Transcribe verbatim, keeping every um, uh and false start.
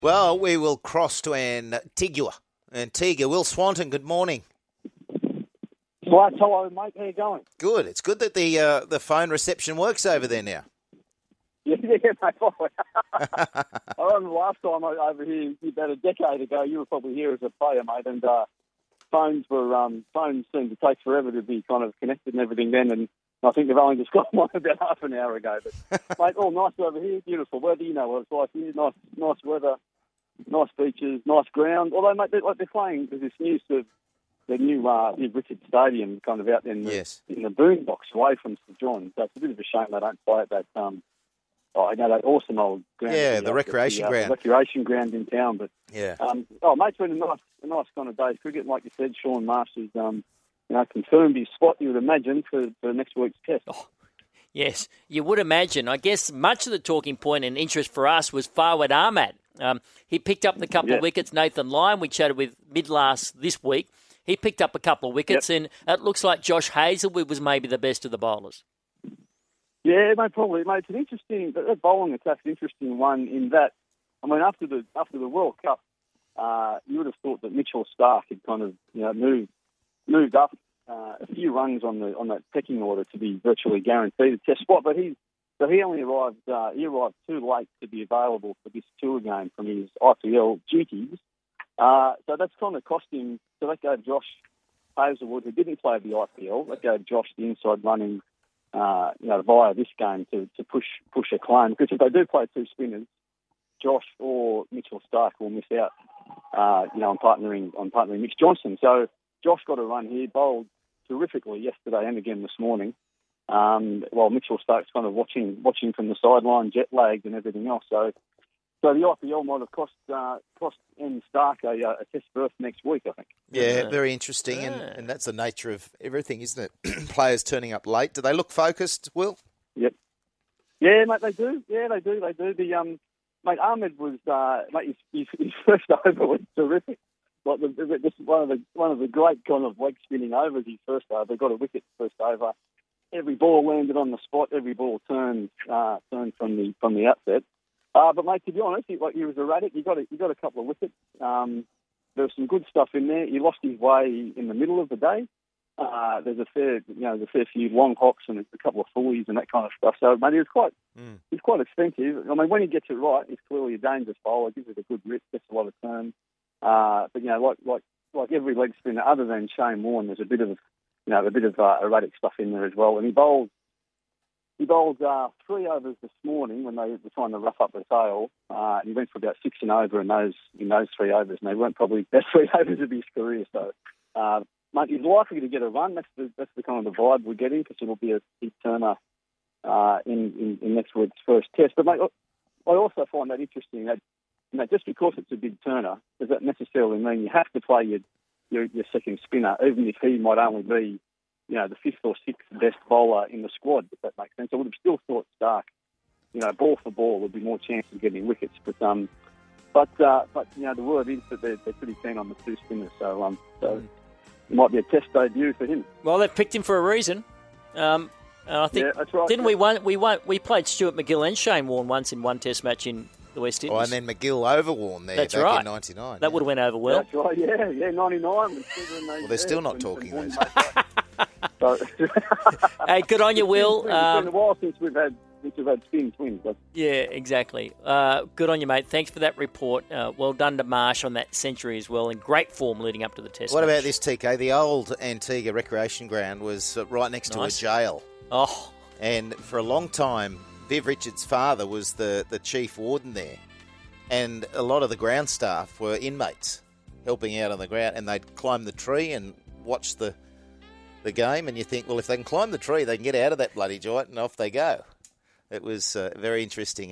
Well, we will cross to Antigua. Antigua. Will Swanton, good morning. Right, hello, mate. How you going? Good. It's good that the uh, the phone reception works over there now. Yeah, yeah, mate. I remember last time I over here about a decade ago, you were probably here as a player, mate, and uh, phones were um, phones seemed to take forever to be kind of connected and everything then, and I think they've only just got one about half an hour ago. But mate, all nice over here, beautiful weather. You know what it's like here. Nice, nice weather, nice beaches, nice ground. Although, mate, they're, like they're playing. There's this new sort of the new uh, Viv Richards Stadium kind of out in the, yes. in the boondocks away from St John's. So it's a bit of a shame they don't play at that. Um, oh, I know that awesome old ground. Yeah, the, the recreation the, uh, ground. The recreation ground in town. But yeah. Um, oh, mate, it's been a nice, a nice kind of day's cricket. Like you said, Sean Marsh has um, you know, confirmed his spot. You would imagine for, for next week's test. Oh. Yes, you would imagine. I guess much of the talking point and interest for us was Fawad Ahmad. Um, he picked up the couple yeah. of wickets. Nathan Lyon, we chatted with mid-last this week. He picked up a couple of wickets, yep. and it looks like Josh Hazlewood was maybe the best of the bowlers. Yeah, mate, probably. Mate, it's an interesting, that bowling attack's an interesting one in that, I mean, after the after the World Cup, uh, you would have thought that Mitchell Starc had kind of, you know, moved moved up uh, a few rungs on the on that pecking order to be virtually guaranteed a test spot, but he so he only arrived uh, he arrived too late to be available for this tour game from his I P L duties. Uh, so that's kind of cost him. So that gave Josh Hazlewood, who didn't play the I P L, that gave Josh the inside running, uh, you know, via this game to, to push push a claim. Because if they do play two spinners, Josh or Mitchell Starc will miss out, uh, you know, on partnering on partnering Mitch Johnson. So Josh got a run here, bowled terrifically yesterday and again this morning. Um, while Mitchell Starc's kind of watching watching from the sideline, jet lagged and everything else. So. So the I P L might have cost uh, cost M Starc a, a test berth next week, I think. Yeah, very interesting, yeah. and, and that's the nature of everything, isn't it? Players turning up late. Do they look focused, Will? Yep. Yeah, mate, they do. Yeah, they do. They do. The um, mate, Ahmed was uh, mate, his, his, his first over was terrific. Like the, this is one of the one of the great kind of leg spinning overs. His first over, they got a wicket first over. Every ball landed on the spot. Every ball turned uh, turned from the from the outset. Uh, but mate, to be honest, he, like, he was erratic. He got a, he got a couple of wickets. Um, there was some good stuff in there. He lost his way in the middle of the day. Uh, there's a fair, you know, there's a fair few long hops and a couple of fullies and that kind of stuff. So, mate, he was quite, mm. he's quite expensive. I mean, when he gets it right, he's clearly a dangerous bowler. Gives it a good rip, gets a lot of turn. Uh, but you know, like like like every leg spinner, other than Shane Warne, there's a bit of, you know, a bit of uh, erratic stuff in there as well. And he bowled. He bowled uh, three overs this morning when they were trying to rough up the tail. Uh, and he went for about six and over in those in those three overs, and they weren't probably the best three overs of his career. So, uh, mate, he's likely to get a run. That's the that's the kind of the vibe we're getting, because it'll be a big turner uh, in, in in next week's first test. But mate, I also find that interesting that, you know, just because it's a big turner, does that necessarily mean you have to play your your, your second spinner, even if he might only be, you know, the fifth or sixth best bowler in the squad, if that makes sense. I would have still thought Starc, you know, ball for ball would be more chance of getting wickets. But um, but uh, but you know, the word is that they're, they're pretty keen on the two spinners. So um, so mm. it might be a test debut for him. Well, they've picked him for a reason. Um, and I think yeah, that's right. Didn't yeah. we won? We won. We played Stuart McGill and Shane Warne once in one Test match in the West Indies. Oh, and then McGill over Warne there. That's back right. in ninety-nine. That yeah. would have went over well. That's right. Yeah, yeah, ninety-nine. Well, they're still not talking those. So, hey, good on you, Will. It's been, um, it's been a while since we've had since we've had spin twins. But... Yeah, exactly. Uh, good on you, mate. Thanks for that report. Uh, well done to Marsh on that century as well. In great form leading up to the Test. What match. about this, T K? The old Antigua Recreation Ground was uh, right next nice. to a jail. Oh, and for a long time, Viv Richards' father was the, the chief warden there, and a lot of the ground staff were inmates helping out on the ground, and they'd climb the tree and watch the the game, and you think, well, if they can climb the tree, they can get out of that bloody joint, and off they go. It was uh, very interesting.